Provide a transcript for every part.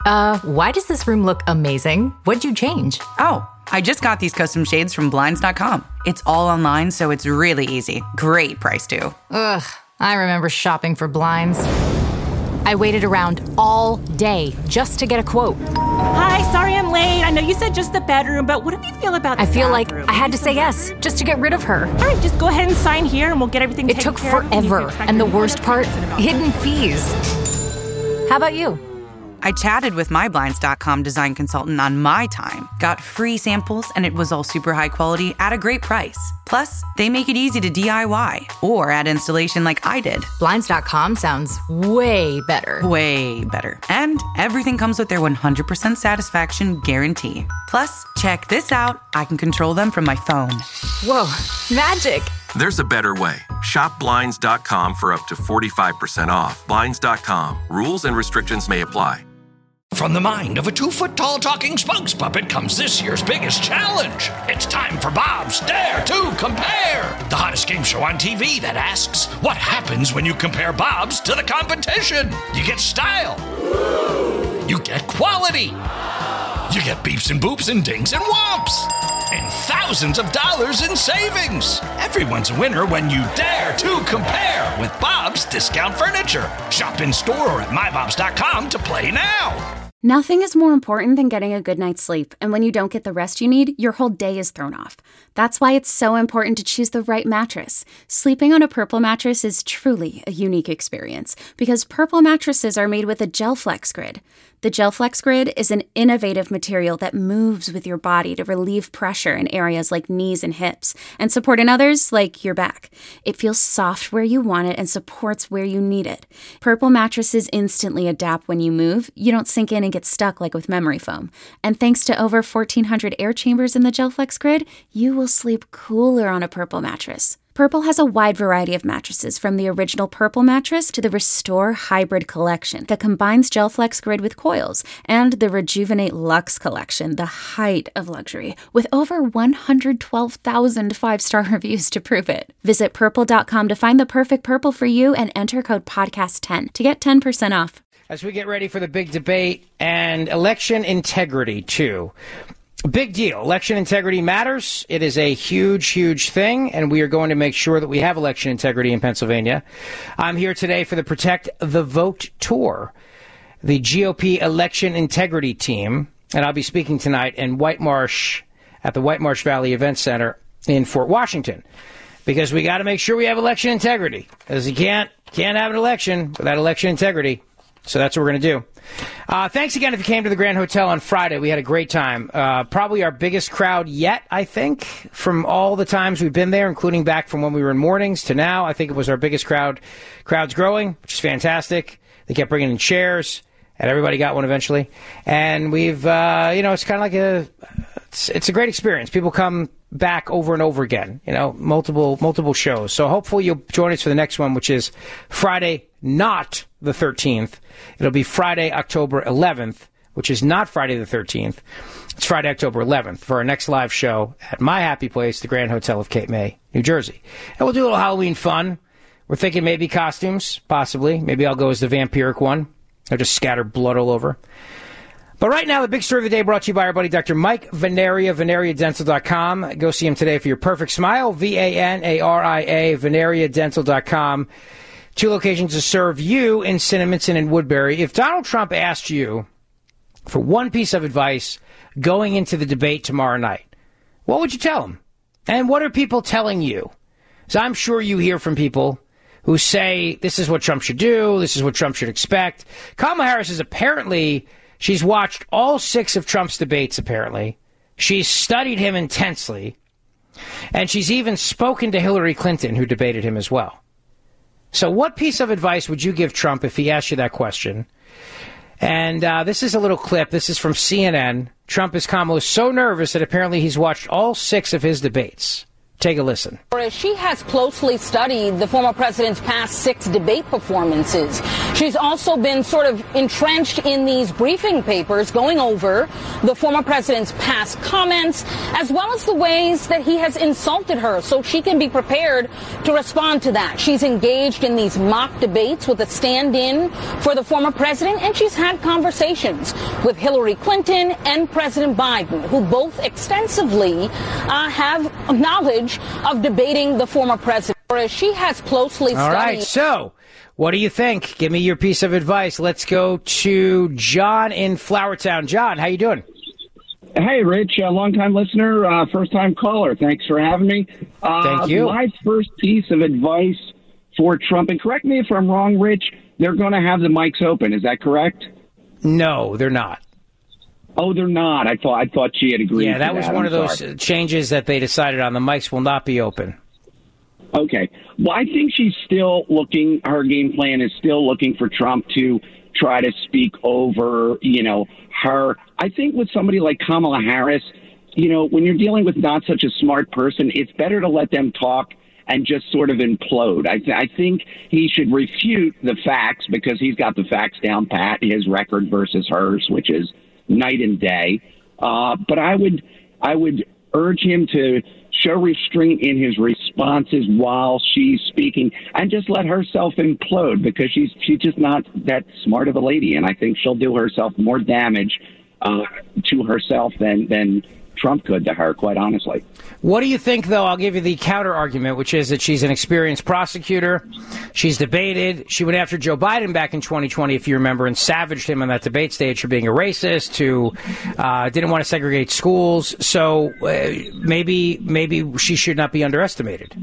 Why does this room look amazing? What'd you change? Oh, I just got these custom shades from Blinds.com. It's all online, so it's really easy. Great price, too. Ugh, I remember shopping for blinds. I waited around all day just to get a quote. Hi, sorry I'm late. I know you said just the bedroom, but what do you feel about the I feel bathroom? like I had to say yes just to get rid of her. All right, just go ahead and sign here and we'll get everything It taken took care of. forever, and the worst part, hidden fees. How about you? I chatted with my Blinds.com design consultant on my time, got free samples, and it was all super high quality at a great price. Plus, they make it easy to DIY or add installation like I did. Blinds.com sounds way better. Way better. And everything comes with their 100% satisfaction guarantee. Plus, check this out. I can control them from my phone. Whoa, magic. There's a better way. Shop Blinds.com for up to 45% off. Blinds.com. Rules and restrictions may apply. From the mind of a 2-foot-tall talking spokes puppet comes this year's biggest challenge. It's time for Bob's Dare to Compare, the hottest game show on TV that asks, what happens when you compare Bob's to the competition? You get style. You get quality. You get beeps and boops and dings and whomps. And thousands of dollars in savings. Everyone's a winner when you dare to compare with Bob's Discount Furniture. Shop in store or at mybobs.com to play now. Nothing is more important than getting a good night's sleep, and when you don't get the rest you need, your whole day is thrown off. That's why it's so important to choose the right mattress. Sleeping on a Purple mattress is truly a unique experience, because Purple mattresses are made with a GelFlex Grid. The GelFlex Grid is an innovative material that moves with your body to relieve pressure in areas like knees and hips, and support in others like your back. It feels soft where you want it and supports where you need it. Purple mattresses instantly adapt when you move. You don't sink in and get stuck like with memory foam. And thanks to over 1,400 air chambers in the GelFlex Grid, you will sleep cooler on a Purple mattress. Purple has a wide variety of mattresses, from the original Purple mattress to the Restore Hybrid collection that combines GelFlex Grid with coils, and the Rejuvenate Luxe collection, the height of luxury, with over 112,000 five-star reviews to prove it. Visit purple.com to find the perfect Purple for you and enter code podcast10 to get 10% off. As we get ready for the big debate and election integrity, too. Big deal. Election integrity matters. It is a huge, huge thing, and we are going to make sure that we have election integrity in Pennsylvania. I'm here today for the Protect the Vote Tour, the GOP election integrity team, and I'll be speaking tonight in White Marsh at the White Marsh Valley Event Center in Fort Washington, because we got to make sure we have election integrity, because you can't have an election without election integrity. So that's what we're going to do. Thanks again if you came to the Grand Hotel on Friday. We had a great time. Probably our biggest crowd yet, I think, from all the times we've been there, including back from when we were in mornings to now. I think it was our biggest crowd. Crowd's growing, which is fantastic. They kept bringing in chairs, and everybody got one eventually. And we've, it's kind of like it's a great experience. People come back over and over again, multiple shows. So hopefully you'll join us for the next one, which is Friday, not the 13th. It'll be Friday, October 11th, which is not Friday the 13th. It's Friday, October 11th for our next live show at my happy place, the Grand Hotel of Cape May, New Jersey. And we'll do a little Halloween fun. We're thinking maybe costumes, possibly. Maybe I'll go as the vampiric one. I'll just scatter blood all over. But right now, the big story of the day brought to you by our buddy Dr. Mike Veneria, VeneriaDental.com. Go see him today for your perfect smile, VANARIA, VeneriaDental.com. 2 locations to serve you in Cinnaminson and Woodbury. If Donald Trump asked you for one piece of advice going into the debate tomorrow night, what would you tell him? And what are people telling you? So I'm sure you hear from people who say this is what Trump should do, this is what Trump should expect. Kamala Harris is apparently... She's watched all 6 of Trump's debates, apparently. She's studied him intensely. And she's even spoken to Hillary Clinton, who debated him as well. So what piece of advice would you give Trump if he asked you that question? And this is a little clip. This is from CNN. Trump is Kamala so nervous that apparently he's watched all 6 of his debates. Take a listen. She has closely studied the former president's past 6 debate performances. She's also been sort of entrenched in these briefing papers going over the former president's past comments, as well as the ways that he has insulted her, so she can be prepared to respond to that. She's engaged in these mock debates with a stand-in for the former president, and she's had conversations with Hillary Clinton and President Biden, who both extensively have knowledge of debating the former president. She has closely studied. All right, so what do you think? Give me your piece of advice. Let's go to John in Flowertown. John, how you doing? Hey, Rich, long-time listener, first-time caller. Thanks for having me. Thank you. My first piece of advice for Trump, and correct me if I'm wrong, Rich, they're going to have the mics open. Is that correct? No, they're not. Oh, they're not. I thought she had agreed. Yeah, that was one of those changes that they decided on. The mics will not be open. Okay. Well, I think she's still looking, her game plan is still looking for Trump to try to speak over, her. I think with somebody like Kamala Harris, when you're dealing with not such a smart person, it's better to let them talk and just sort of implode. I think he should refute the facts because he's got the facts down pat, his record versus hers, which is night and day. But I would urge him to show restraint in his responses while she's speaking and just let herself implode because she's just not that smart of a lady. And I think she'll do herself more damage to herself than Trump could to her, quite honestly. What do you think, though? I'll give you the counter argument, which is that she's an experienced prosecutor. She's debated. She went after Joe Biden back in 2020, if you remember, and savaged him on that debate stage for being a racist, who didn't want to segregate schools. So maybe she should not be underestimated.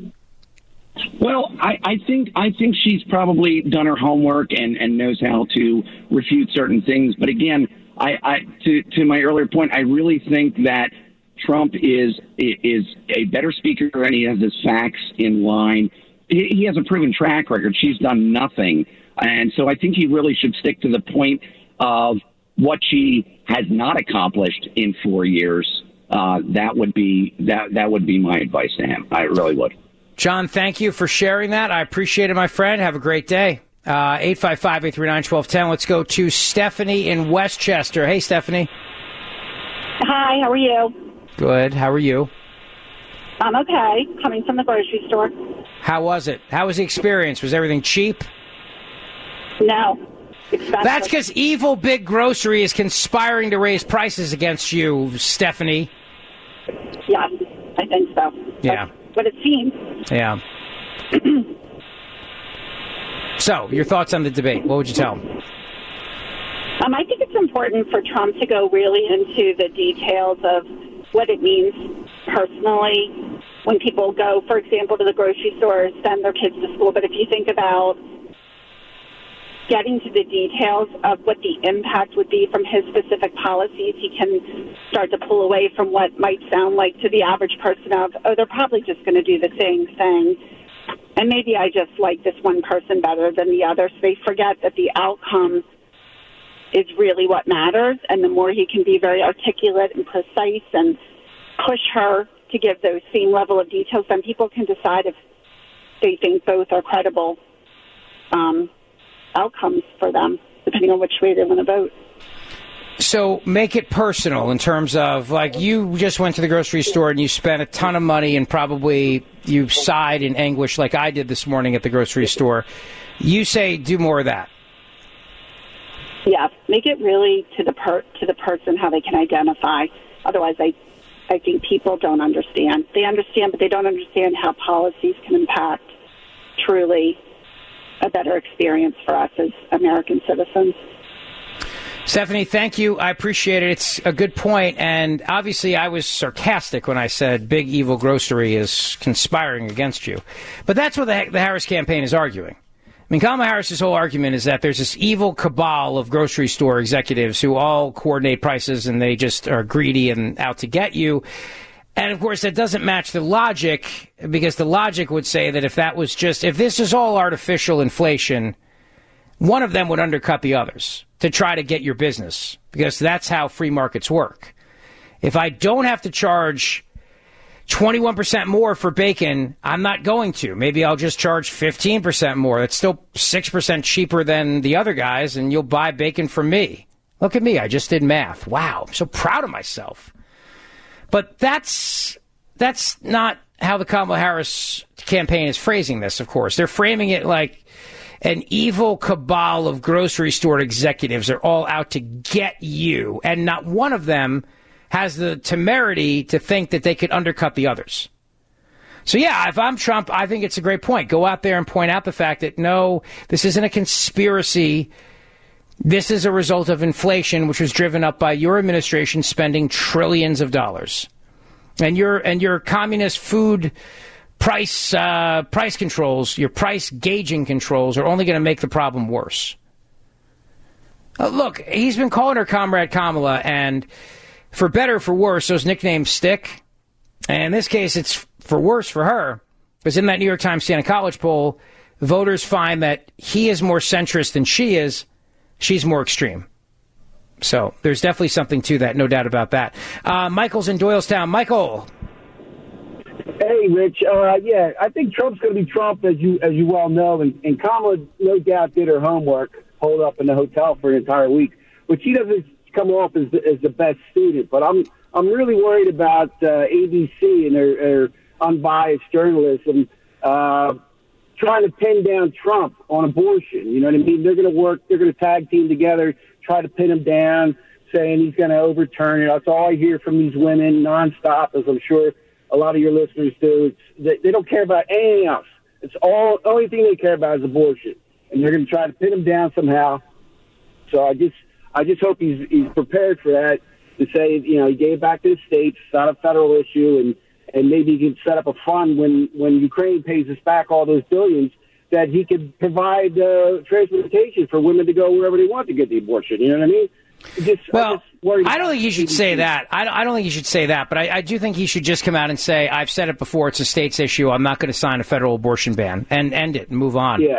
Well, I think she's probably done her homework and knows how to refute certain things. But again, to my earlier point, I really think that Trump is a better speaker and he has his facts in line. He has a proven track record. She's done nothing. And so I think he really should stick to the point of what she has not accomplished in 4 years. That would be my advice to him. I really would. John, thank you for sharing that. I appreciate it, my friend. Have a great day. 855-839-1210. Let's go to Stephanie in Westchester. Hey, Stephanie. Hi, how are you? Good. How are you? I'm okay. Coming from the grocery store. How was it? How was the experience? Was everything cheap? No. Expensive. That's because evil big grocery is conspiring to raise prices against you, Stephanie. Yes, I think so. Yeah. That's what it seems. Yeah. So, your thoughts on the debate? What would you tell him? I think it's important for Trump to go really into the details of what it means personally when people go, for example, to the grocery store, send their kids to school. But if you think about getting to the details of what the impact would be from his specific policies, he can start to pull away from what might sound like to the average person of, oh, they're probably just going to do the same thing. And maybe I just like this one person better than the other. So they forget that the outcome is really what matters. And the more he can be very articulate and precise and push her to give those same level of details, then people can decide if they think both are credible outcomes for them, depending on which way they want to vote. So make it personal in terms of, like, you just went to the grocery store and you spent a ton of money and probably you sighed in anguish like I did this morning at the grocery store. You say do more of that. Yeah, make it really to the person how they can identify. Otherwise, I think people don't understand. They understand, but they don't understand how policies can impact truly a better experience for us as American citizens. Stephanie, thank you. I appreciate it. It's a good point. And obviously I was sarcastic when I said big evil grocery is conspiring against you. But that's what the Harris campaign is arguing. I mean, Kamala Harris's whole argument is that there's this evil cabal of grocery store executives who all coordinate prices and they just are greedy and out to get you. And, of course, that doesn't match the logic, because the logic would say that if this is all artificial inflation, one of them would undercut the others to try to get your business, because that's how free markets work. If I don't have to charge 21% more for bacon, I'm not going to. Maybe I'll just charge 15% more. That's still 6% cheaper than the other guys, and you'll buy bacon from me. Look at me. I just did math. Wow. I'm so proud of myself. But that's not how the Kamala Harris campaign is phrasing this, of course. They're framing it like an evil cabal of grocery store executives are all out to get you, and not one of them has the temerity to think that they could undercut the others. So, yeah, if I'm Trump, I think it's a great point. Go out there and point out the fact that, no, this isn't a conspiracy. This is a result of inflation, which was driven up by your administration spending trillions of dollars. And your communist food price controls, your price gauging controls, are only going to make the problem worse. Look, he's been calling her Comrade Kamala, and for better or for worse, those nicknames stick. And in this case, it's for worse for her, because in that New York Times Siena College poll, voters find that he is more centrist than she is. She's more extreme. So there's definitely something to that, no doubt about that. Michael's in Doylestown. Michael. Hey, Rich. Yeah, I think Trump's going to be Trump, as you well know, and Kamala no doubt did her homework, holed up in the hotel for an entire week, which she doesn't come off as the best student. But I'm really worried about ABC and their unbiased journalism trying to pin down Trump on abortion. You know what I mean? They're going to tag team together, try to pin him down, saying he's going to overturn it. That's all I hear from these women nonstop, as I'm sure a lot of your listeners do. They don't care about anything else. It's only thing they care about is abortion, and they're going to try to pin him down somehow. So I just hope he's prepared for that, to say, you know, he gave back to the states. It's not a federal issue, and maybe he can set up a fund when Ukraine pays us back all those billions, that he could provide transportation for women to go wherever they want to get the abortion. You know what I mean? I don't think he should say that. I don't think he should say that, but I do think he should just come out and say, I've said it before, it's a state's issue. I'm not going to sign a federal abortion ban, and end it and move on. Yeah,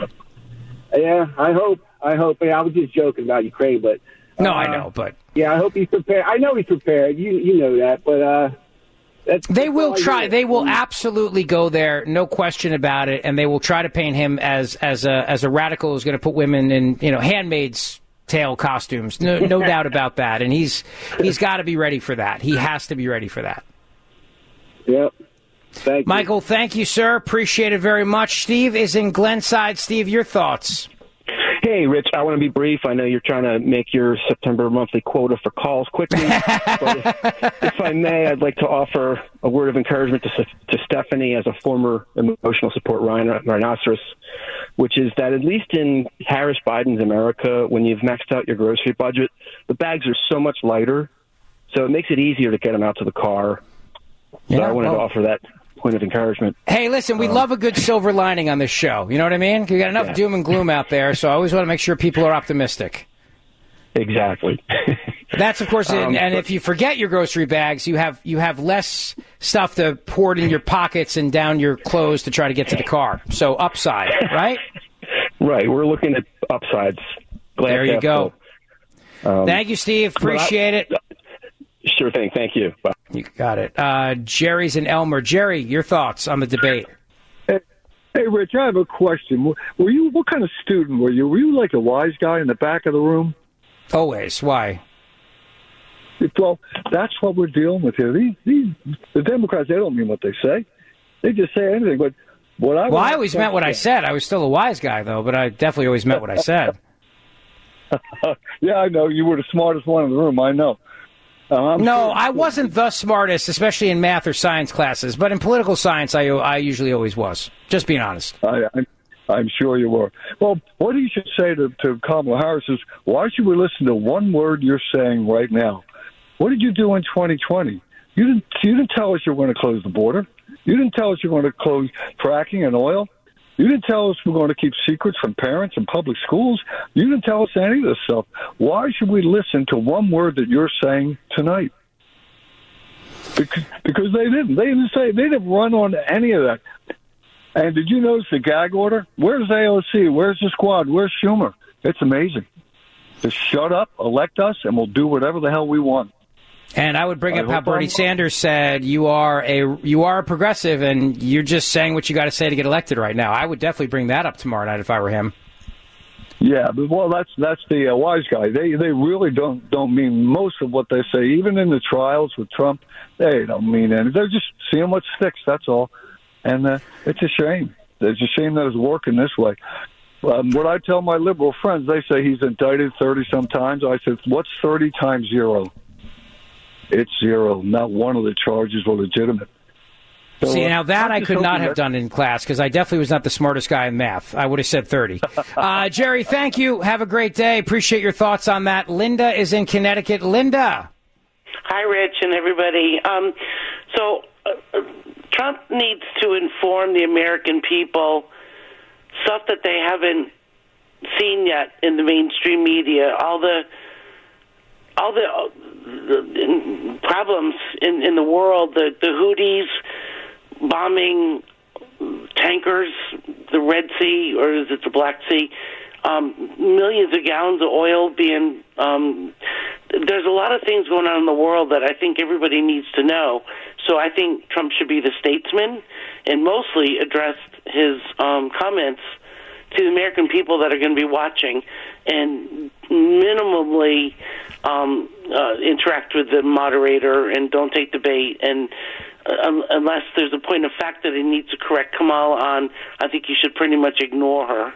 I hope. I was just joking about Ukraine, but no, I know, but yeah, I hope he's prepared. I know he's prepared. You know that, but they will try. They will absolutely go there, no question about it, and they will try to paint him as a radical who's going to put women in, Handmaid's Tale costumes. No doubt about that, and he's got to be ready for that. He has to be ready for that. Yep. Thank you. Michael, thank you, sir. Appreciate it very much. Steve is in Glenside. Steve, your thoughts? Hey, Rich, I want to be brief. I know you're trying to make your September monthly quota for calls quickly. But if I may, I'd like to offer a word of encouragement to Stephanie as a former emotional support rhinoceros, which is that at least in Harris-Biden's America, when you've maxed out your grocery budget, the bags are so much lighter, so it makes it easier to get them out to the car. So I wanted to offer that point of encouragement. Hey, listen, we love a good silver lining on this show. You know what I mean? We got enough doom and gloom out there, so I always want to make sure people are optimistic. Exactly. That's, of course, and if you forget your grocery bags, you have less stuff to pour in your pockets and down your clothes to try to get to the car. So upside, right? Right. We're looking at upsides. There you go. Thank you, Steve. Appreciate it. Sure thing. Thank you. Bye. You got it. Jerry's in Elmer. Jerry, your thoughts on the debate? Hey, Rich, I have a question. What kind of student were you? Were you like a wise guy in the back of the room? Always. Why? Well, that's what we're dealing with here. The Democrats, they don't mean what they say. They just say anything. But I always meant what I said. I was still a wise guy, though, but I definitely always meant what I said. Yeah, I know. You were the smartest one in the room. I know. No, I wasn't the smartest, especially in math or science classes. But in political science, I usually always was. Just being honest. I'm sure you were. Well, what you should say to Kamala Harris is, why should we listen to one word you're saying right now? What did you do in 2020? You didn't tell us you were going to close the border. You didn't tell us you were going to close fracking and oil. You didn't tell us we're going to keep secrets from parents in public schools. You didn't tell us any of this stuff. Why should we listen to one word that you're saying tonight? Because they didn't. They didn't run on any of that. And did you notice the gag order? Where's AOC? Where's the squad? Where's Schumer? It's amazing. Just shut up, elect us, and we'll do whatever the hell we want. And I would bring up how Bernie Sanders said you are a progressive and you're just saying what you got to say to get elected right now. I would definitely bring that up tomorrow night if I were him. Yeah, but that's the wise guy. They really don't mean most of what they say. Even in the trials with Trump, they don't mean anything. They're just seeing what sticks. That's all. And it's a shame. It's a shame that it's working this way. What I tell my liberal friends, they say he's indicted 30-some times. I said, what's 30 times 0? It's 0. Not one of the charges were legitimate. So, see, now that I could not have done in class because I definitely was not the smartest guy in math. I would have said 30. Jerry, thank you. Have a great day. Appreciate your thoughts on that. Linda is in Connecticut. Linda. Hi, Rich, and everybody. Trump needs to inform the American people stuff that they haven't seen yet in the mainstream media. All the problems in the world, the Houthis bombing tankers, the Red Sea, or is it the Black Sea? Millions of gallons of oil being... there's a lot of things going on in the world that I think everybody needs to know. So I think Trump should be the statesman and mostly address his comments to the American people that are going to be watching and minimally interact with the moderator and don't take the bait. And unless there's a point of fact that he needs to correct Kamala on, I think you should pretty much ignore her.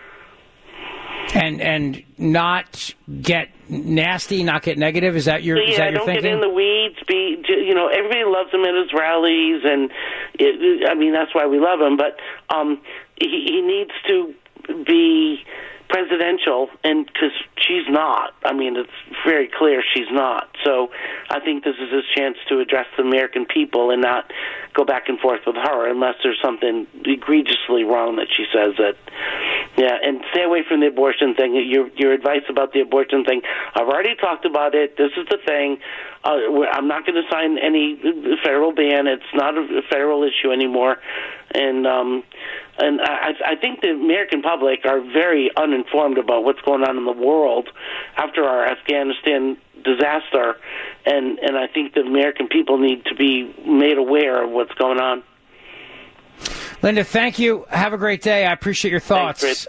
And not get nasty, not get negative. Is that your thinking? Yeah, don't get in the weeds. Everybody loves him at his rallies, and that's why we love him. But he needs to be presidential, and because she's not. It's very clear she's not. So I think this is his chance to address the American people and not go back and forth with her unless there's something egregiously wrong that she says that. Yeah, and stay away from the abortion thing. Your advice about the abortion thing, I've already talked about it. This is the thing. I'm not going to sign any federal ban. It's not a federal issue anymore. And I think the American public are very uninformed about what's going on in the world after our Afghanistan disaster, and I think the American people need to be made aware of what's going on. Linda, thank you. Have a great day. I appreciate your thoughts.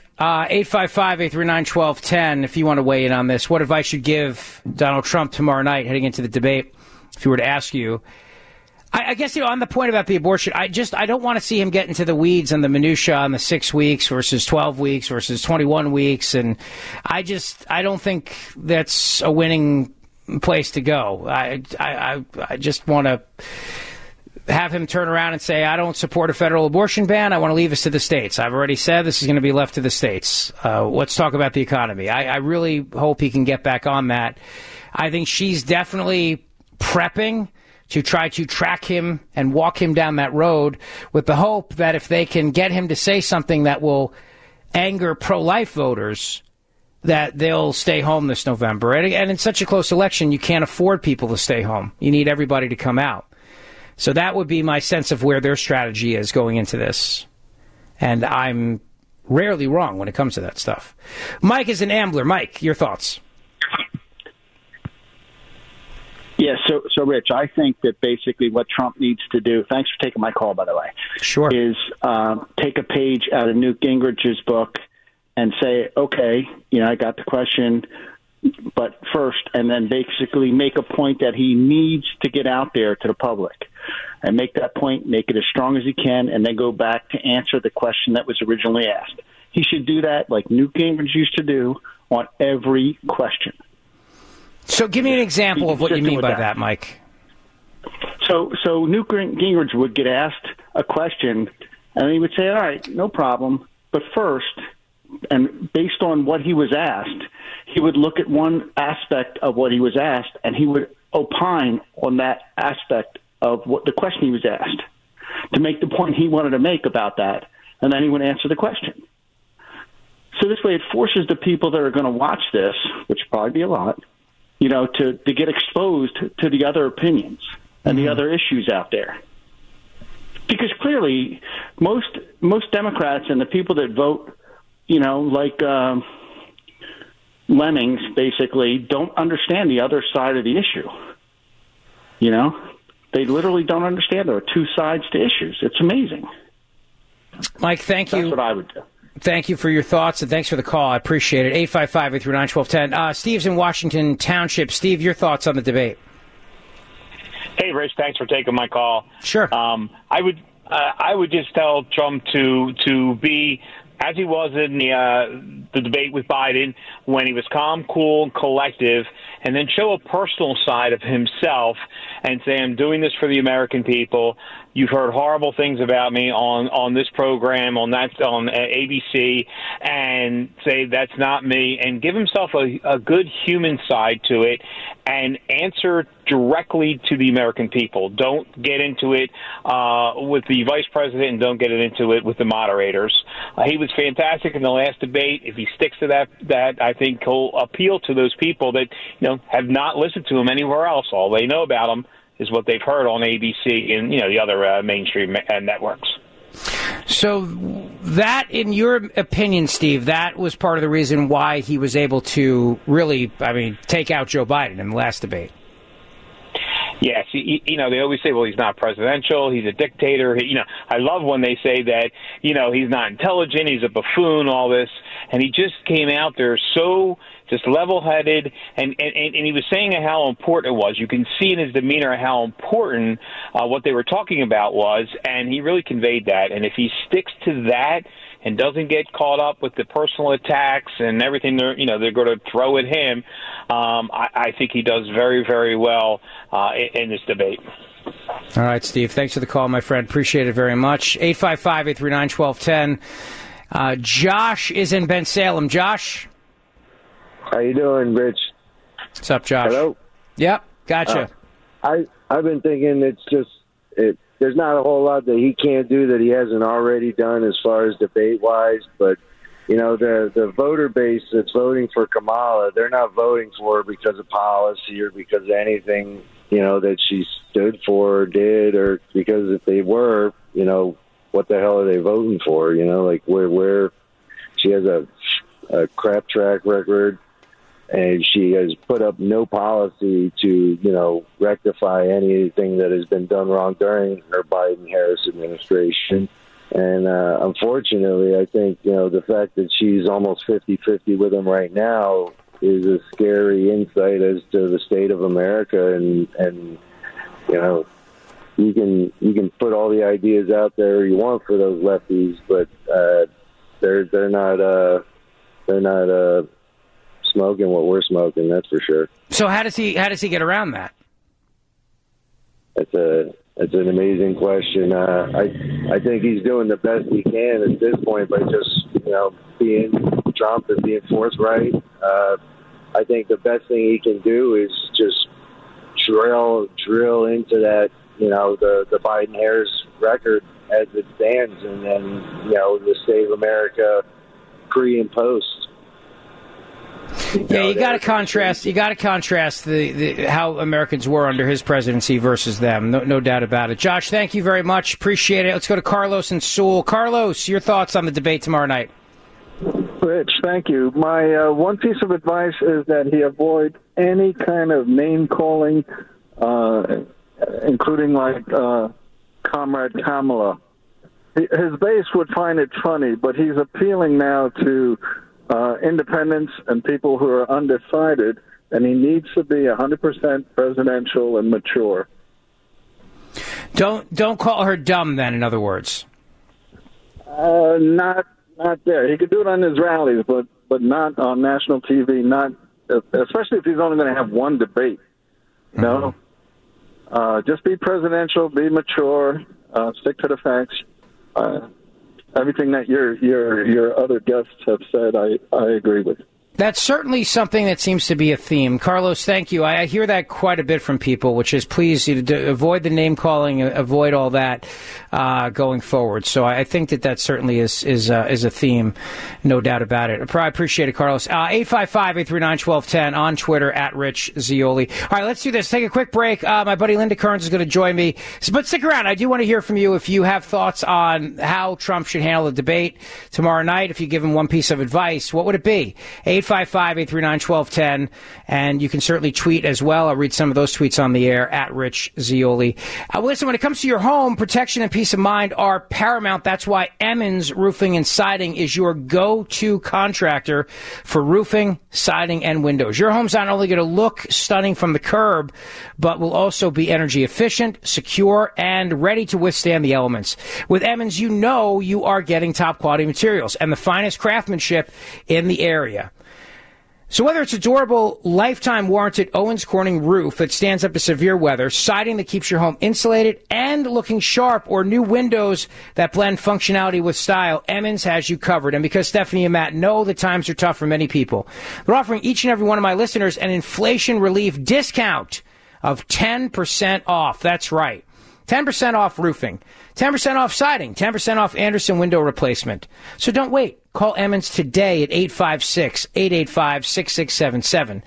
855-839-1210 if you want to weigh in on this. What advice you'd give Donald Trump tomorrow night heading into the debate if he were to ask you? I guess, on the point about the abortion, I don't want to see him get into the weeds and the minutia on the 6 weeks versus 12 weeks versus 21 weeks. And I don't think that's a winning place to go. I just want to have him turn around and say, I don't support a federal abortion ban. I want to leave this to the states. I've already said this is going to be left to the states. Let's talk about the economy. I really hope he can get back on that. I think she's definitely prepping to try to track him and walk him down that road with the hope that if they can get him to say something that will anger pro-life voters, that they'll stay home this November. And in such a close election, you can't afford people to stay home. You need everybody to come out. So that would be my sense of where their strategy is going into this. And I'm rarely wrong when it comes to that stuff. Mike is an Ambler. Mike, your thoughts? Yeah, so Rich, I think that basically what Trump needs to do, thanks for taking my call, by the way, sure, is take a page out of Newt Gingrich's book and say, okay, I got the question, but first, and then basically make a point that he needs to get out there to the public and make that point, make it as strong as he can, and then go back to answer the question that was originally asked. He should do that like Newt Gingrich used to do on every question. So give me an example of what you mean by that, Mike. So Newt Gingrich would get asked a question, and he would say, all right, no problem, but first, and based on what he was asked, he would look at one aspect of what he was asked, and he would opine on that aspect of what the question he was asked to make the point he wanted to make about that, and then he would answer the question. So this way it forces the people that are going to watch this, which will probably be a lot, to get exposed to the other opinions and the other issues out there. Because clearly, most Democrats and the people that vote, like lemmings, basically, don't understand the other side of the issue. You know, they literally don't understand there are two sides to issues. It's amazing. Mike, thank you. That's what I would do. Thank you for your thoughts, and thanks for the call. I appreciate it. 855-839-1210. Steve's in Washington Township. Steve, your thoughts on the debate? Hey, Rich, thanks for taking my call. Sure. I would just tell Trump to be as he was in the debate with Biden, when he was calm, cool, and collective, and then show a personal side of himself and say, I'm doing this for the American people. You've heard horrible things about me on this program, on ABC, and say that's not me, and give himself a good human side to it and answer directly to the American people. Don't get into it with the vice president, and don't get into it with the moderators. He was fantastic in the last debate. If he sticks to that I think he'll appeal to those people that have not listened to him anywhere else. All they know about him is what they've heard on ABC and the other mainstream networks. So that, in your opinion, Steve, that was part of the reason why he was able to really, take out Joe Biden in the last debate. Yes, they always say, well, he's not presidential, he's a dictator. I love when they say that, he's not intelligent, he's a buffoon, all this. And he just came out there so just level-headed, and he was saying how important it was. You can see in his demeanor how important what they were talking about was, and he really conveyed that. And if he sticks to that and doesn't get caught up with the personal attacks and everything they're going to throw at him, I think he does very, very well in this debate. All right, Steve. Thanks for the call, my friend. Appreciate it very much. 855-839-1210. Josh is in Ben Salem. Josh? How you doing, Rich? What's up, Josh? Hello? Yep, gotcha. I've been thinking there's not a whole lot that he can't do that he hasn't already done as far as debate-wise, but, the voter base that's voting for Kamala, they're not voting for her because of policy or because of anything, that she stood for or did, or because if they were, what the hell are they voting for? Where she has a crap track record, and she has put up no policy to, rectify anything that has been done wrong during her Biden-Harris administration. And unfortunately, I think, the fact that she's almost 50-50 with him right now is a scary insight as to the state of America. And you can put all the ideas out there you want for those lefties, but they're not smoking what we're smoking, that's for sure. So how does he get around that? That's an amazing question. I think he's doing the best he can at this point by just being Trump and being forthright. I think the best thing he can do is just drill into that the Biden-Harris record as it stands, and then the state of America pre and post. Yeah, you got to contrast. You got to contrast the how Americans were under his presidency versus them. No doubt about it. Josh, thank you very much. Appreciate it. Let's go to Carlos in Sewell. Carlos, your thoughts on the debate tomorrow night? Rich, thank you. My one piece of advice is that he avoid any kind of name calling, including like Comrade Kamala. His base would find it funny, but he's appealing now to independents and people who are undecided, and he needs to be 100% presidential and mature. Don't call her dumb, then, in other words. Not there. He could do it on his rallies, but not on national TV, not especially if he's only going to have one debate. Just be presidential, be mature, stick to the facts. Everything that your other guests have said, I agree with. That's certainly something that seems to be a theme. Carlos, thank you. I hear that quite a bit from people, which is please avoid the name calling, avoid all that going forward. So I think that certainly is a theme, no doubt about it. I appreciate it, Carlos. 855-839-1210 on Twitter at Rich Zeoli. All right, let's do this. Take a quick break. My buddy Linda Kearns is going to join me. But stick around. I do want to hear from you if you have thoughts on how Trump should handle the debate tomorrow night. If you give him one piece of advice, what would it be? 855-839-1210. And you can certainly tweet as well. I'll read some of those tweets on the air at Rich Zeoli. Listen, when it comes to your home, protection and peace of mind are paramount. That's why Emmons Roofing and Siding is your go-to contractor for roofing, siding, and windows. Your home's not only going to look stunning from the curb, but will also be energy efficient, secure, and ready to withstand the elements. With Emmons, you know you are getting top quality materials and the finest craftsmanship in the area. So whether it's a durable, lifetime warranted Owens Corning roof that stands up to severe weather, siding that keeps your home insulated and looking sharp, or new windows that blend functionality with style, Emmons has you covered. And because Stephanie and Matt know the times are tough for many people, they're offering each and every one of my listeners an inflation relief discount of 10% off. That's right. 10% off roofing, 10% off siding, 10% off Anderson window replacement. So don't wait. Call Emmons today at 856-885-6677,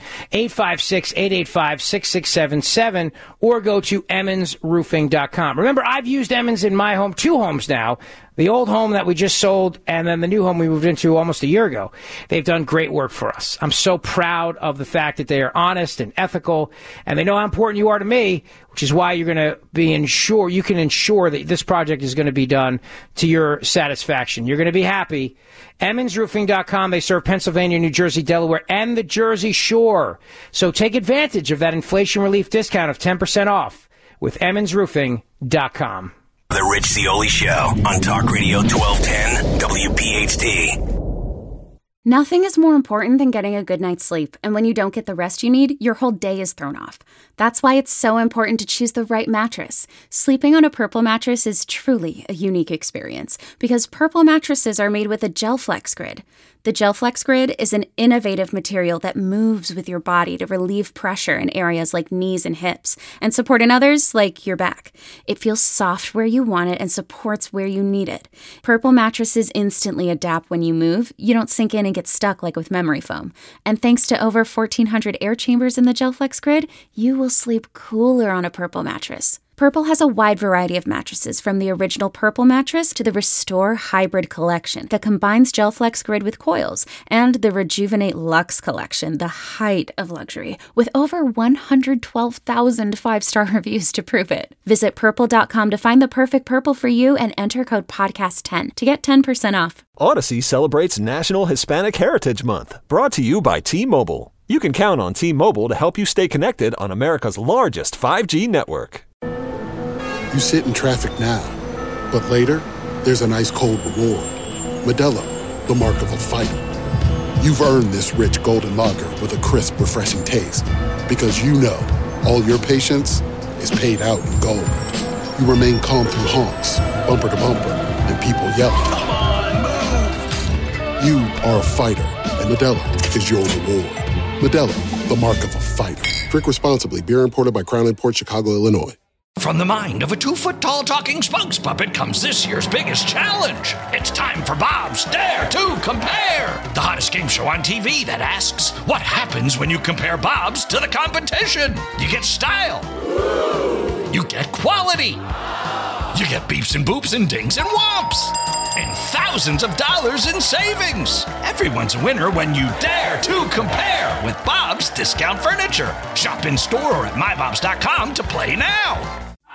856-885-6677, or go to emmonsroofing.com. Remember, I've used Emmons in my home, 2 homes now, the old home that we just sold and then the new home we moved into almost a year ago. They've done great work for us. I'm so proud of the fact that they are honest and ethical, and they know how important you are to me, which is why you're going to be you can ensure that this project is going to be done to your satisfaction. You're going to be happy. emmonsroofing.com. They serve Pennsylvania, New Jersey, Delaware, and the Jersey Shore. So take advantage of that inflation relief discount of 10% off with emmonsroofing.com. The Rich Zeoli Show on Talk Radio 1210 WPHT. Nothing is more important than getting a good night's sleep, and when you don't get the rest you need, your whole day is thrown off. That's why it's so important to choose the right mattress. Sleeping on a Purple mattress is truly a unique experience, because Purple mattresses are made with a GelFlex Grid. The GelFlex Grid is an innovative material that moves with your body to relieve pressure in areas like knees and hips, and support in others like your back. It feels soft where you want it and supports where you need it. Purple mattresses instantly adapt when you move. You don't sink in and get stuck like with memory foam. And thanks to over 1,400 air chambers in the GelFlex Grid, you will sleep cooler on a Purple mattress. Purple has a wide variety of mattresses, from the original Purple mattress to the Restore Hybrid collection that combines GelFlex Grid with coils, and the Rejuvenate Luxe collection, the height of luxury, with over 112,000 5-star reviews to prove it. Visit Purple.com to find the perfect Purple for you and enter code podcast10 to get 10% off. Odyssey celebrates National Hispanic Heritage Month, brought to you by T-Mobile. You can count on T-Mobile to help you stay connected on America's largest 5G network. You sit in traffic now, but later, there's an ice-cold reward. Modelo, the mark of a fighter. You've earned this rich golden lager with a crisp, refreshing taste. Because you know, all your patience is paid out in gold. You remain calm through honks, bumper to bumper, and people yelling. Come on, move! You are a fighter, and Modelo is your reward. Modelo, the mark of a fighter. Drink responsibly. Beer imported by Crown Imports, Chicago, Illinois. From the mind of a 2-foot-tall talking spokes puppet comes this year's biggest challenge. It's time for Bob's Dare to Compare, the hottest game show on TV that asks, what happens when you compare Bob's to the competition? You get style. You get quality. You get beeps and boops and dings and whomps. And thousands of dollars in savings. Everyone's a winner when you dare to compare with Bob's Discount Furniture. Shop in store or at mybobs.com to play now.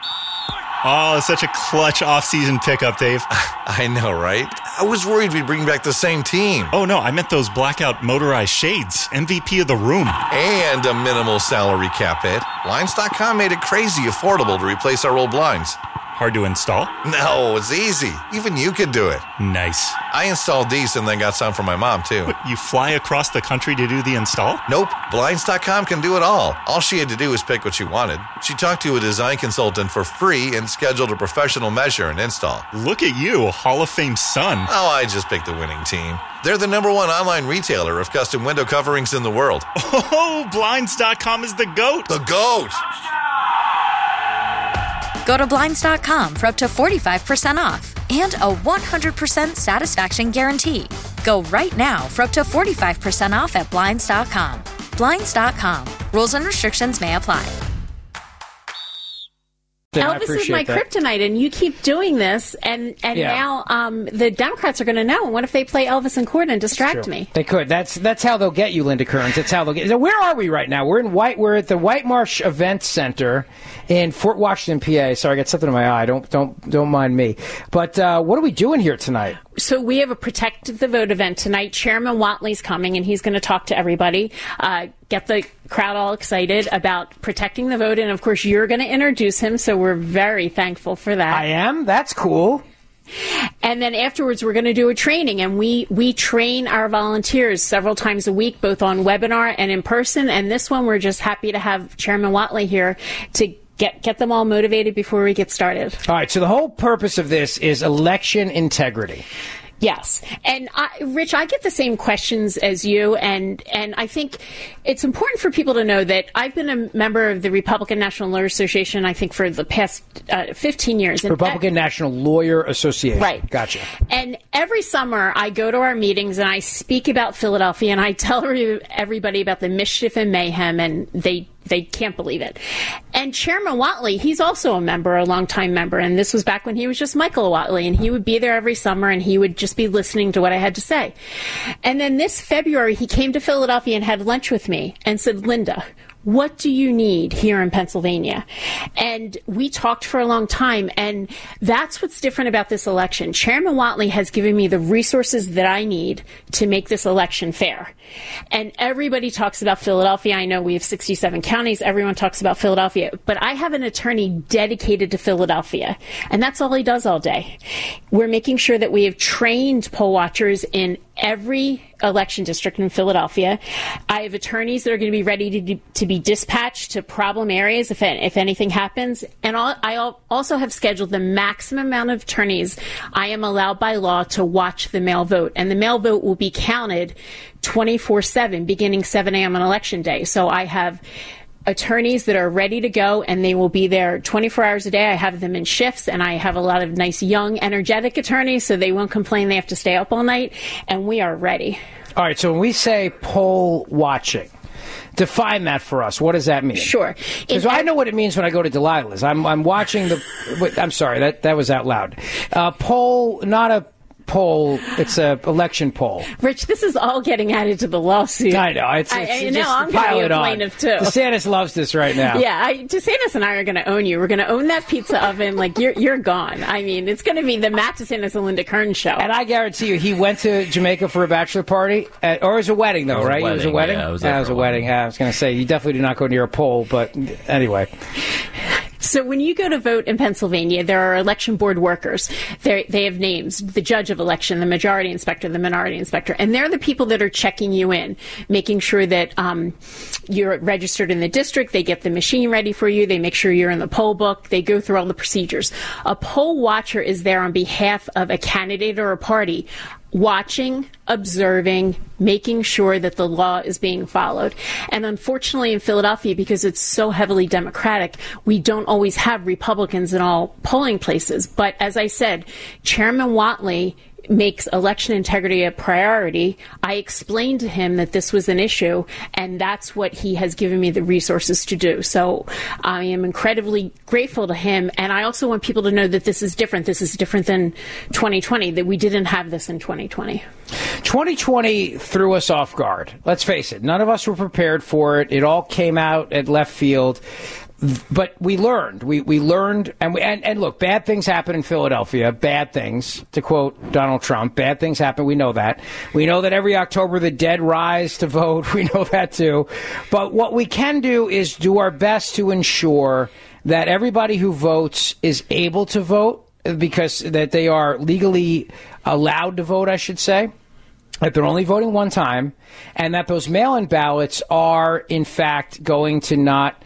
Oh, such a clutch off-season pickup, Dave. I know, right? I was worried we'd bring back the same team. Oh, no, I meant those blackout motorized shades. MVP of the room. And a minimal salary cap hit. Blinds.com made it crazy affordable to replace our old blinds. Hard to install? No, it's easy. Even you could do it. Nice. I installed these and then got some for my mom, too. But you fly across the country to do the install? Nope. Blinds.com can do it all. All she had to do was pick what she wanted. She talked to a design consultant for free and scheduled a professional measure and install. Look at you, Hall of Fame son. Oh, I just picked the winning team. They're the #1 online retailer of custom window coverings in the world. Oh, Blinds.com is the GOAT. The GOAT! Go to Blinds.com for up to 45% off and a 100% satisfaction guarantee. Go right now for up to 45% off at Blinds.com. Blinds.com. Rules and restrictions may apply. Elvis is my kryptonite, and you keep doing this, and now the Democrats are going to know. And what if they play Elvis in court and distract me? They could. That's how they'll get you, Linda Kearns. That's how they'll get. So where are we right now? We're at the White Marsh Event Center in Fort Washington, PA. Sorry, I got something in my eye. Don't mind me. But what are we doing here tonight? So we have a Protect the Vote event tonight. Chairman Whatley's coming, and he's going to talk to everybody, get the crowd all excited about protecting the vote. And, of course, you're going to introduce him, so we're very thankful for that. I am? That's cool. And then afterwards, we're going to do a training, and we train our volunteers several times a week, both on webinar and in person. And this one, we're just happy to have Chairman Whatley here to get them all motivated before we get started. All right, so the whole purpose of this is election integrity. Yes. And Rich, I get the same questions as you, and I think it's important for people to know that I've been a member of the Republican National Lawyer Association, I think, for the past 15 years. Republican National Lawyer Association. Right. Gotcha. And every summer I go to our meetings and I speak about Philadelphia, and I tell everybody about the mischief and mayhem, and they can't believe it. And Chairman Whatley, he's also a longtime member, and this was back when he was just Michael Whatley, and he would be there every summer, and he would just be listening to what I had to say. And then this February, he came to Philadelphia and had lunch with me and said, Linda, what do you need here in Pennsylvania? And we talked for a long time, and that's what's different about this election. Chairman Whatley has given me the resources that I need to make this election fair. And everybody talks about Philadelphia. I know we have 67 counties. Everyone talks about Philadelphia. But I have an attorney dedicated to Philadelphia, and that's all he does all day. We're making sure that we have trained poll watchers in every election district in Philadelphia. I have attorneys that are going to be ready to be dispatched to problem areas if anything happens. And I also have scheduled the maximum amount of attorneys I am allowed by law to watch the mail vote. And the mail vote will be counted 24/7, beginning 7 a.m. on Election Day. So I have attorneys that are ready to go, and they will be there 24 hours a day. I have them in shifts, and I have a lot of nice, young, energetic attorneys, so they won't complain they have to stay up all night, and we are ready. All right, so when we say poll watching, define that for us. What does that mean? Sure. Because I know what it means when I go to Delilah's. I'm watching I'm sorry, that was out loud. Poll, not a poll, it's a election poll. Rich, this is all getting added to the lawsuit. I know. It's just I'm pile it on. Plaintiff too. DeSantis loves this right now. Yeah, DeSantis and I are going to own you. We're going to own that pizza oven like you're gone. I mean, it's going to be the Matt DeSantis and Linda Kearns show. And I guarantee you, he went to Jamaica for a bachelor party, or it was a wedding, though, right? It was a wedding? Yeah, it was a wedding. Yeah, I was going to say, you definitely do not go near a poll, but anyway. So when you go to vote in Pennsylvania, there are election board workers. They have names: the judge of election, the majority inspector, the minority inspector, and they're the people that are checking you in, making sure that you're registered in the district. They get the machine ready for you. They make sure you're in the poll book. They go through all the procedures. A poll watcher is there on behalf of a candidate or a party, watching, observing, making sure that the law is being followed. And unfortunately in Philadelphia, because it's so heavily Democratic, we don't always have Republicans in all polling places. But as I said, Chairman Whatley makes election integrity a priority. I explained to him that this was an issue, and that's what he has given me the resources to do. So I am incredibly grateful to him, and I also want people to know that this is different. This is different than 2020, that we didn't have this in 2020. 2020 threw us off guard. Let's face it. None of us were prepared for it. It all came out at left field. But we learned. We learned, and look, bad things happen in Philadelphia. Bad things, to quote Donald Trump. Bad things happen. We know that. We know that every October the dead rise to vote. We know that too. But what we can do is do our best to ensure that everybody who votes is able to vote, because that they are legally allowed to vote, I should say. That they're only voting one time, and that those mail-in ballots are, in fact, going to not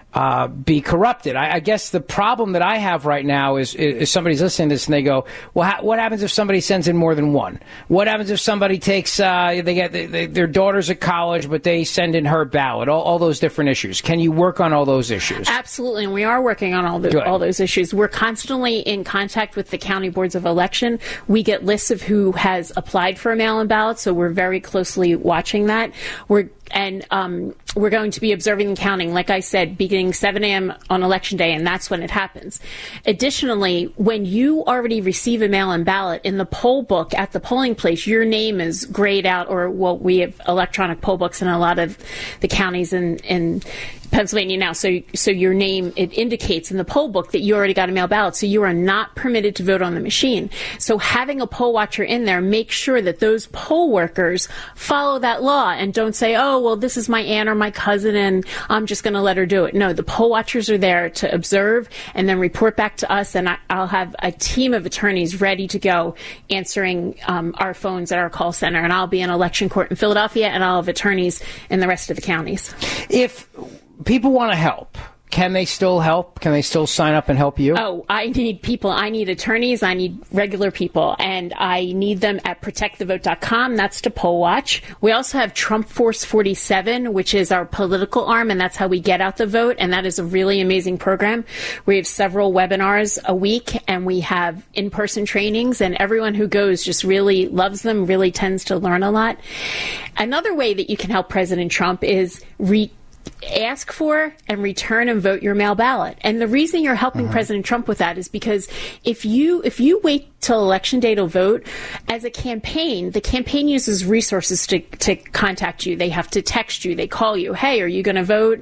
be corrupted. I guess the problem that I have right now is somebody's listening to this and they go, well, what happens if somebody sends in more than one? What happens if somebody takes, their daughter's at college, but they send in her ballot? All those different issues. Can you work on all those issues? Absolutely, and we are working on all those issues. We're constantly in contact with the county boards of election. We get lists of who has applied for a mail-in ballot, so we're very closely watching that. We're And we're going to be observing and counting, like I said, beginning 7 a.m. on Election Day, and that's when it happens. Additionally, when you already receive a mail-in ballot, in the poll book at the polling place, your name is grayed out, or we have electronic poll books in a lot of the counties in Pennsylvania now. So your name, it indicates in the poll book that you already got a mail ballot. So you are not permitted to vote on the machine. So having a poll watcher in there, make sure that those poll workers follow that law and don't say, oh, well, this is my aunt or my cousin and I'm just going to let her do it. No, the poll watchers are there to observe and then report back to us. And I'll have a team of attorneys ready to go answering our phones at our call center. And I'll be in election court in Philadelphia, and I'll have attorneys in the rest of the counties. If people want to help, can they still help? Can they still sign up and help you? Oh, I need people. I need attorneys. I need regular people. And I need them at protectthevote.com. That's to poll watch. We also have Trump Force 47, which is our political arm, and that's how we get out the vote. And that is a really amazing program. We have several webinars a week, and we have in-person trainings, and everyone who goes just really loves them, really tends to learn a lot. Another way that you can help President Trump is ask for and return and vote your mail ballot. And the reason you're helping President Trump with that is because if you wait till Election Day to vote, as a campaign, the campaign uses resources to contact you. They have to text you. They call you. Hey, are you going to vote?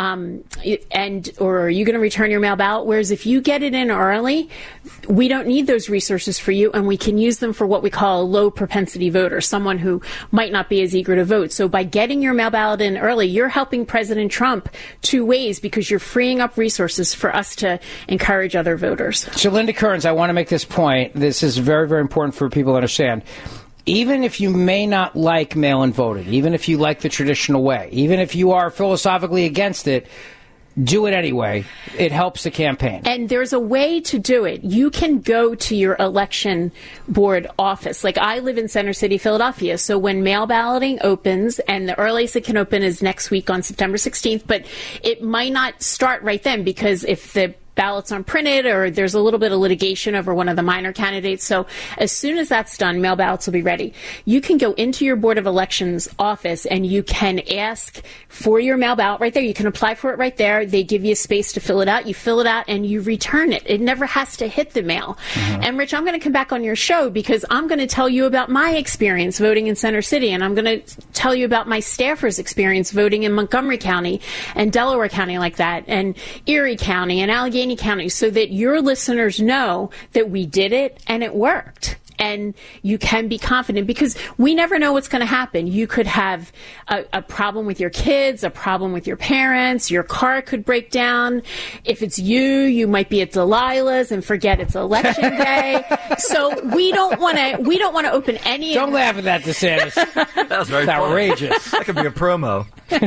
Or are you going to return your mail ballot? Whereas if you get it in early, we don't need those resources for you, and we can use them for what we call a low propensity voter, someone who might not be as eager to vote. So by getting your mail ballot in early, you're helping President Trump two ways, because you're freeing up resources for us to encourage other voters. So, Linda Kearns, I want to make this point. This is very, very important for people to understand. Even if you may not like mail-in voting, even if you like the traditional way, even if you are philosophically against it, do it anyway. It helps the campaign. And there's a way to do it. You can go to your election board office. Like, I live in Center City, Philadelphia. So when mail balloting opens, and the earliest it can open is next week on September 16th, but it might not start right then, because if the ballots aren't printed, or there's a little bit of litigation over one of the minor candidates. So as soon as that's done, mail ballots will be ready. You can go into your Board of Elections office and you can ask for your mail ballot right there. You can apply for it right there. They give you a space to fill it out. You fill it out and you return it. It never has to hit the mail. And Rich, I'm going to come back on your show because I'm going to tell you about my experience voting in Center City, and I'm going to tell you about my staffers' experience voting in Montgomery County and Delaware County like that, and Erie County and Allegheny County, so that your listeners know that we did it and it worked. And you can be confident, because we never know what's going to happen. You could have a problem with your kids, a problem with your parents, your car could break down. If it's you might be at Delilah's and forget it's Election Day. So we don't want to open any. Don't laugh at that, DeSantis. That was very outrageous. That could be a promo.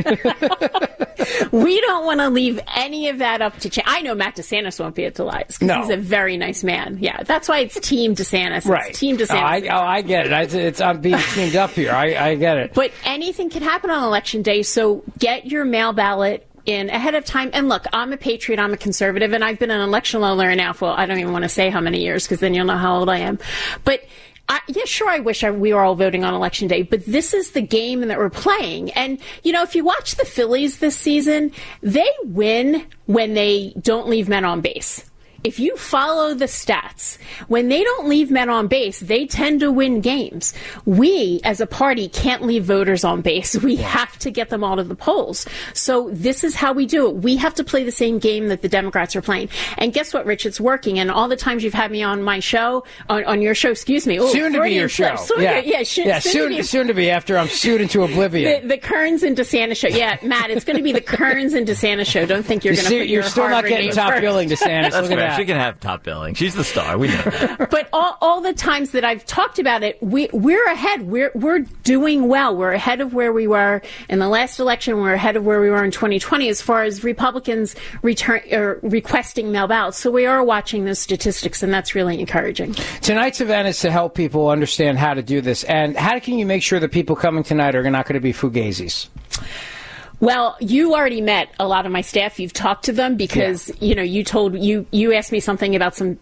We don't want to leave any of that up to chance. I know Matt DeSantis won't be at Delilah's because he's a very nice man. Yeah, that's why it's Team DeSantis. Right. It's Team DeSantis. I get it. I'm being teamed up here. I get it. But anything can happen on Election Day, so get your mail ballot in ahead of time. And look, I'm a patriot, I'm a conservative, and I've been an election law lawyer now for, I don't even want to say how many years, because then you'll know how old I am. But yeah, sure, I wish we were all voting on Election Day, but this is the game that we're playing. And, if you watch the Phillies this season, they win when they don't leave men on base. If you follow the stats, when they don't leave men on base, they tend to win games. We, as a party, can't leave voters on base. We have to get them out of the polls. So this is how we do it. We have to play the same game that the Democrats are playing. And guess what, Rich? It's working. And all the times you've had me on my show, on your show, excuse me. Soon to be your show. Soon to be, after I'm sued into oblivion. The Kearns and DeSantis show. Yeah, Matt, it's going to be the Kearns and DeSantis show. Don't think you're going to put your You're still not getting top billing, DeSantis. Look at that. She can have top billing. She's the star. We know that. But all the times that I've talked about it, we're ahead. We're doing well. We're ahead of where we were in the last election. We're ahead of where we were in 2020 as far as Republicans requesting mail ballots. So we are watching those statistics, and that's really encouraging. Tonight's event is to help people understand how to do this. And how can you make sure that people coming tonight are not going to be fugazis? Well, you already met a lot of my staff. You've talked to them because, you asked me something about some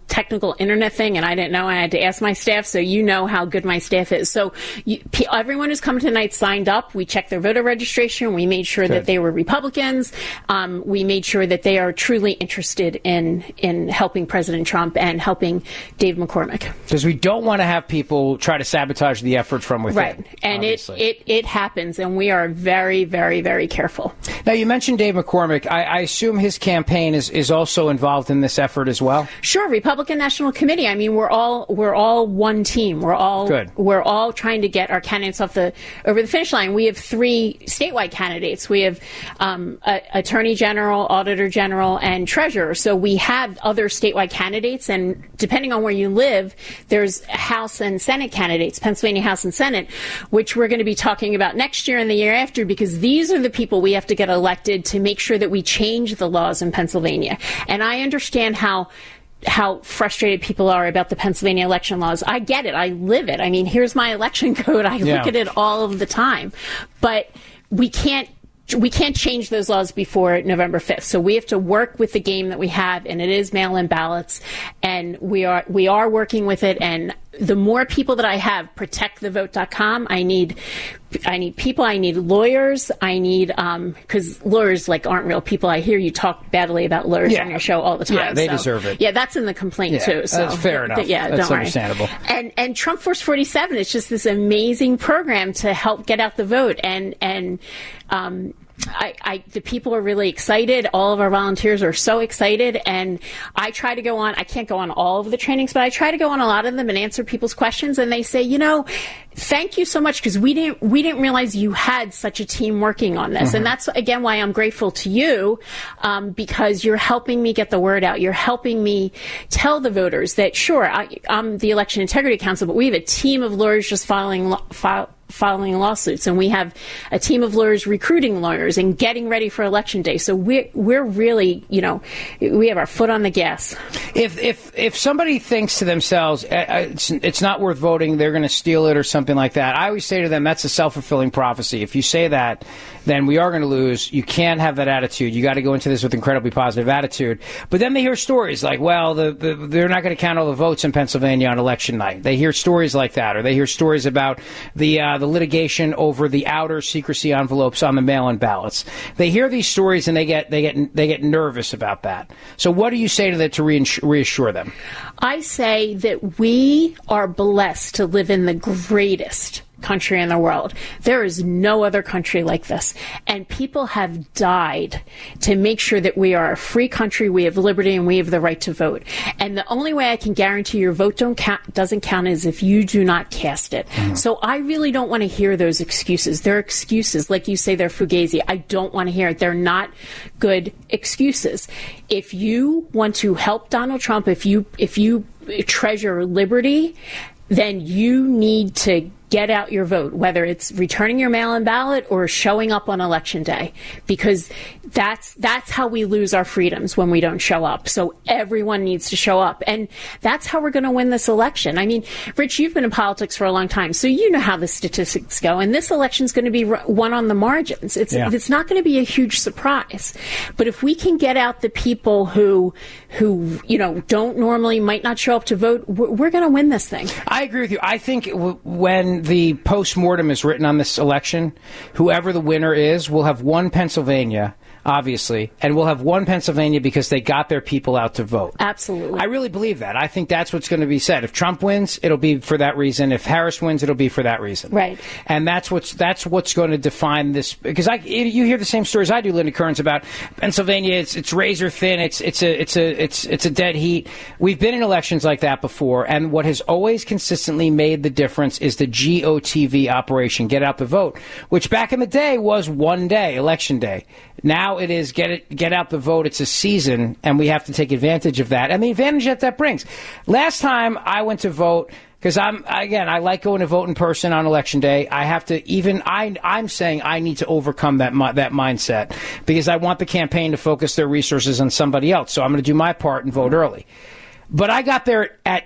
technical internet thing, and I didn't know. I had to ask my staff, so you know how good my staff is. So everyone who's come tonight signed up. We checked their voter registration. We made sure that they were Republicans. We made sure that they are truly interested in helping President Trump and helping Dave McCormick. Because we don't want to have people try to sabotage the effort from within. Right. And it happens, and we are very, very, very careful. Now, you mentioned Dave McCormick. I assume his campaign is also involved in this effort as well? Sure. Republican National Committee. I mean, we're all one team. We're all trying to get our candidates over the finish line. We have 3 statewide candidates. We have Attorney General, Auditor General, and Treasurer. So we have other statewide candidates, and depending on where you live, there's House and Senate candidates, Pennsylvania House and Senate, which we're going to be talking about next year and the year after, because these are the people we have to get elected to make sure that we change the laws in Pennsylvania. And I understand how frustrated people are about the Pennsylvania election laws. I get it. I live it. I mean, here's my election code. I look at it all of the time. But we can't change those laws before November 5th. So we have to work with the game that we have, and it is mail-in ballots, and we are working with it. And the more people that I have, protectthevote.com, I need people, I need lawyers, I need, because lawyers aren't real people. I hear you talk badly about lawyers on your show all the time. Yeah, they deserve it. Yeah, that's in the complaint too. So that's fair enough. Yeah, that's don't understandable. Worry. And Trump Force 47 is just this amazing program to help get out the vote, and the people are really excited. All of our volunteers are so excited, and I try to go on. I can't go on all of the trainings, but I try to go on a lot of them and answer people's questions. And they say, thank you so much, because we didn't realize you had such a team working on this. Mm-hmm. And that's again why I'm grateful to you, because you're helping me get the word out. You're helping me tell the voters that sure, I'm the Election Integrity Council, but we have a team of lawyers just filing lawsuits, and we have a team of lawyers recruiting lawyers and getting ready for Election Day. So we're really, we have our foot on the gas. If somebody thinks to themselves, it's not worth voting, they're going to steal it or something like that, I always say to them, that's a self-fulfilling prophecy. If you say that, then we are going to lose. You can't have that attitude. You got to go into this with incredibly positive attitude. But then they hear stories like, well, they're not going to count all the votes in Pennsylvania on election night. They hear stories like that, or they hear stories about the litigation over the outer secrecy envelopes on the mail-in ballots. They hear these stories and they get nervous about that. So what do you say to them to reassure them? I say that we are blessed to live in the greatest country in the world. There is no other country like this. And people have died to make sure that we are a free country, we have liberty, and we have the right to vote. And the only way I can guarantee your vote doesn't count is if you do not cast it. Mm-hmm. So I really don't want to hear those excuses. They're excuses. Like you say, they're fugazi. I don't want to hear it. They're not good excuses. If you want to help Donald Trump, if you treasure liberty, then you need to get out your vote, whether it's returning your mail-in ballot or showing up on Election Day, because that's how we lose our freedoms, when we don't show up. So everyone needs to show up, and that's how we're going to win this election. I mean, Rich, you've been in politics for a long time, so you know how the statistics go, and this election is going to be won on the margins. It's not going to be a huge surprise. But if we can get out the people who don't normally, might not show up to vote, we're going to win this thing. I agree with you. I think when the post-mortem is written on this election, whoever the winner is will have one Pennsylvania, obviously, and we'll have one Pennsylvania because they got their people out to vote. Absolutely. I really believe that. I think that's what's going to be said. If Trump wins, it'll be for that reason. If Harris wins, it'll be for that reason. Right. And that's what's going to define this. Because you hear the same stories I do, Linda Kearns, about Pennsylvania. It's razor thin. It's a dead heat. We've been in elections like that before, and what has always consistently made the difference is the GOTV operation, Get Out the Vote, which back in the day was one day, Election Day. Now it is get out the vote. It's a season, and we have to take advantage of that. And the advantage that brings. Last time I went to vote, because I like going to vote in person on Election Day. I have to I'm saying I need to overcome that mindset, because I want the campaign to focus their resources on somebody else. So I'm going to do my part and vote early. But I got there at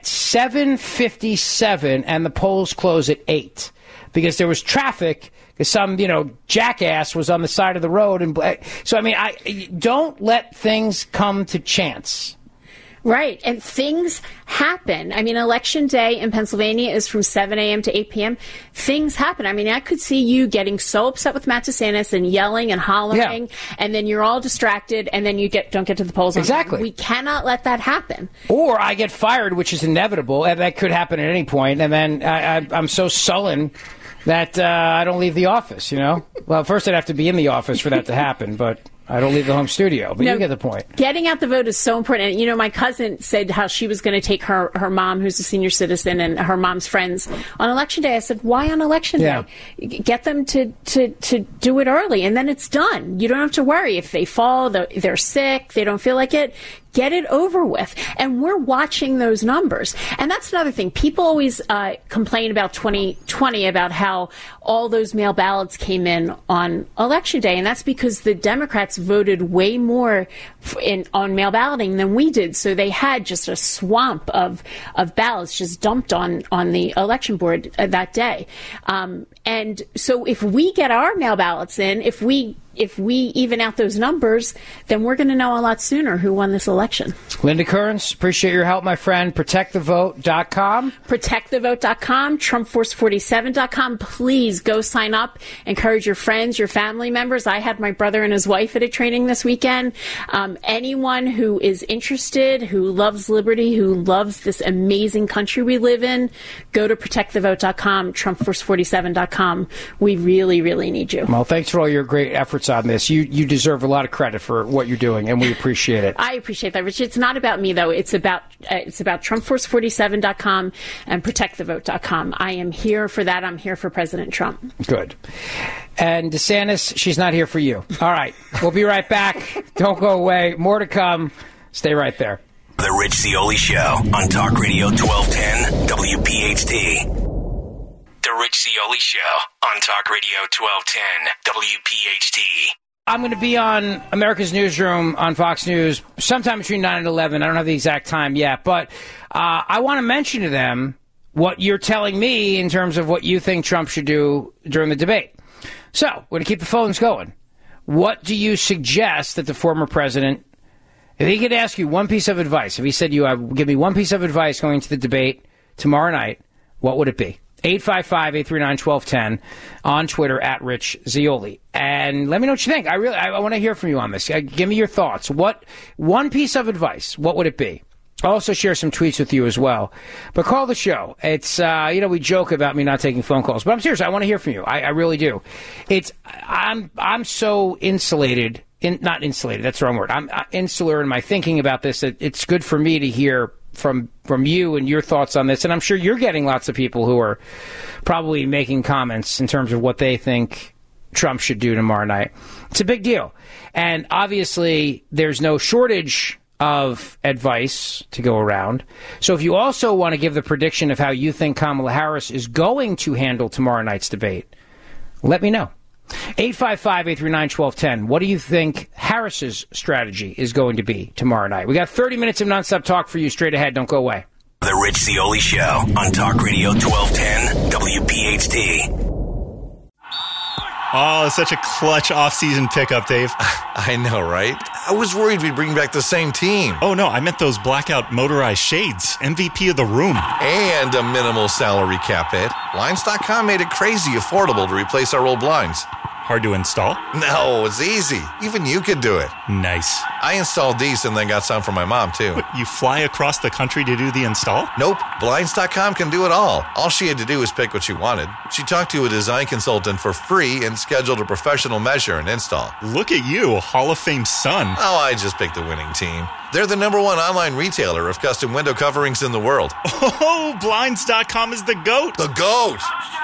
7:57, and the polls close at 8 because there was traffic. Because some, jackass was on the side of the road. So, I mean, don't let things come to chance. Right. And things happen. I mean, Election Day in Pennsylvania is from 7 a.m. to 8 p.m. Things happen. I mean, I could see you getting so upset with Matt DeSantis and yelling and hollering, and then you're all distracted, and then you don't get to the polls. Exactly. We cannot let that happen. Or I get fired, which is inevitable, and that could happen at any point, and then I'm so sullen that I don't leave the office, you know? Well, first I'd have to be in the office for that to happen, but I don't leave the home studio. But you get the point. Getting out the vote is so important. And, you know, my cousin said how she was going to take her mom, who's a senior citizen, and her mom's friends on Election Day. I said, why on Election Day? Get them to do it early, and then it's done. You don't have to worry. If they fall, they're sick, they don't feel like it, get it over with. And we're watching those numbers. And that's another thing. People always complain about 2020, about how all those mail ballots came in on Election Day. And that's because the Democrats voted way more on mail balloting than we did. So they had just a swamp of ballots just dumped on the election board that day. And so if we get our mail ballots in, if we even out those numbers, then we're going to know a lot sooner who won this election. Linda Kearns, appreciate your help, my friend. ProtectTheVote.com. ProtectTheVote.com. TrumpForce47.com. Please go sign up. Encourage your friends, your family members. I had my brother and his wife at a training this weekend. Anyone who is interested, who loves liberty, who loves this amazing country we live in, go to ProtectTheVote.com, TrumpForce47.com. We really, really need you. Well, thanks for all your great efforts on this. You deserve a lot of credit for what you're doing, and we appreciate it. I appreciate that, Rich. It's not about me, though. It's about TrumpForce47.com and ProtectTheVote.com. I am here for that. I'm here for President Trump. Good. And DeSantis, she's not here for you. All right. We'll be right back. Don't go away. More to come. Stay right there. The Rich Zeoli Show on Talk Radio 1210 WPHT. The Rich Zeoli Show on Talk Radio 1210 WPHT. I'm going to be on America's Newsroom on Fox News sometime between 9 and 11. I don't have the exact time yet, but I want to mention to them what you're telling me in terms of what you think Trump should do during the debate. So we're going to keep the phones going. What do you suggest that the former president, if he could ask you one piece of advice, if he said give me one piece of advice going to the debate tomorrow night, what would it be? 855-839-1210 on Twitter at Rich Zeoli. And let me know what you think. I want to hear from you on this. Give me your thoughts. One piece of advice, what would it be? I'll also share some tweets with you as well. But call the show. It's, we joke about me not taking phone calls, but I'm serious. I want to hear from you. I really do. I'm so insulated. Not insulated, that's the wrong word. I'm insular in my thinking about this. It's good for me to hear from you and your thoughts on this. And I'm sure you're getting lots of people who are probably making comments in terms of what they think Trump should do tomorrow night. It's a big deal. And obviously, there's no shortage of advice to go around. So if you also want to give the prediction of how you think Kamala Harris is going to handle tomorrow night's debate, let me know. 855-839-1210. What do you think Harris's strategy is going to be tomorrow night? We got 30 minutes of nonstop talk for you straight ahead. Don't go away. The Rich Zeoli Show on Talk Radio 1210 WPHT. Oh, such a clutch off-season pickup, Dave. I know, right? I was worried we'd bring back the same team. Oh, no, I meant those blackout motorized shades. MVP of the room. And a minimal salary cap hit. Blinds.com made it crazy affordable to replace our old blinds. Hard to install? No, it's easy. Even you could do it. Nice. I installed these and then got some for my mom, too. What, you fly across the country to do the install? Nope. Blinds.com can do it all. All she had to do was pick what she wanted. She talked to a design consultant for free and scheduled a professional measure and install. Look at you, Hall of Fame son. Oh, I just picked the winning team. They're the #1 online retailer of custom window coverings in the world. Oh, Blinds.com is the GOAT. The GOAT!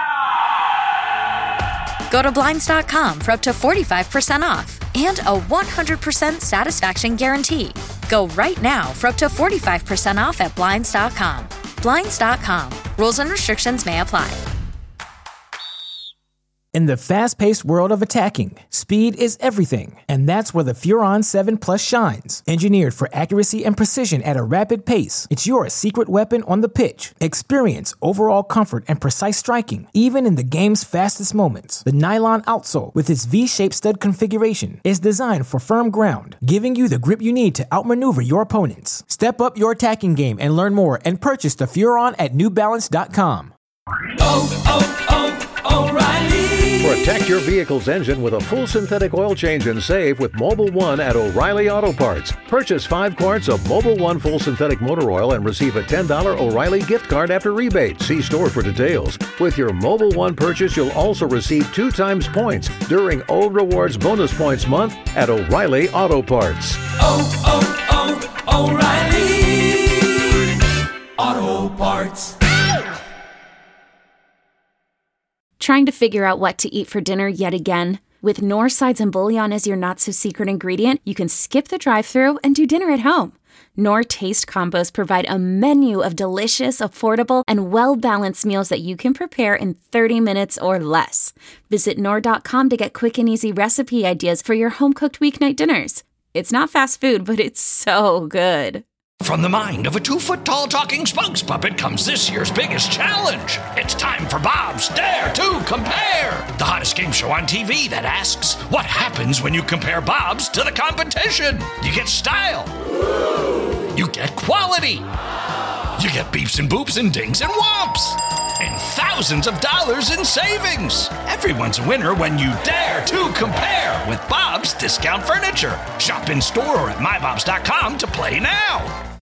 Go to Blinds.com for up to 45% off and a 100% satisfaction guarantee. Go right now for up to 45% off at Blinds.com. Blinds.com. Rules and restrictions may apply. In the fast-paced world of attacking, speed is everything, and that's where the Furon 7 Plus shines. Engineered for accuracy and precision at a rapid pace, it's your secret weapon on the pitch. Experience overall comfort and precise striking, even in the game's fastest moments. The nylon outsole, with its V-shaped stud configuration, is designed for firm ground, giving you the grip you need to outmaneuver your opponents. Step up your attacking game and learn more and purchase the Furon at NewBalance.com. O'Reilly. Protect your vehicle's engine with a full synthetic oil change and save with Mobil 1 at O'Reilly Auto Parts. Purchase 5 quarts of Mobil 1 full synthetic motor oil and receive a $10 O'Reilly gift card after rebate. See store for details. With your Mobil 1 purchase, you'll also receive 2 times points during O Rewards Bonus Points Month at O'Reilly Auto Parts. O'Reilly Auto Parts. Trying to figure out what to eat for dinner yet again? With Knorr sides and bouillon as your not-so-secret ingredient, you can skip the drive-thru and do dinner at home. Knorr Taste Combos provide a menu of delicious, affordable, and well-balanced meals that you can prepare in 30 minutes or less. Visit Knorr.com to get quick and easy recipe ideas for your home-cooked weeknight dinners. It's not fast food, but it's so good. From the mind of a 2-foot-tall talking spokes puppet comes this year's biggest challenge. It's time for Bob's Dare to Compare, the hottest game show on TV that asks, what happens when you compare Bob's to the competition? You get style. You get quality. You get beeps and boops and dings and whomps. And thousands of dollars in savings. Everyone's a winner when you dare to compare with Bob's Discount Furniture. Shop in store or at mybobs.com to play now.